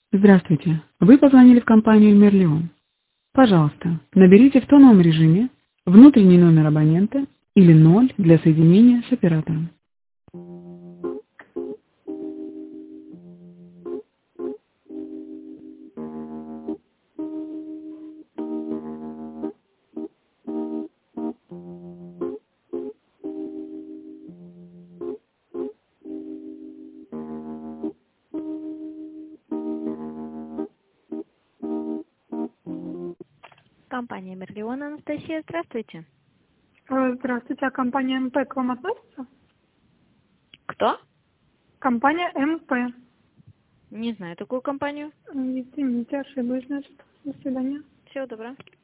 Здравствуйте. Вы позвонили в компанию Мерлион. Пожалуйста, наберите в тоновом режиме внутренний номер абонента или 0 для соединения с оператором. Компания Мерлион, Анастасия, здравствуйте. Здравствуйте, а компания МП к вам относится? Кто? Компания МП. Не знаю такую компанию. Извините, ошиблась, значит. До свидания. Всего доброго.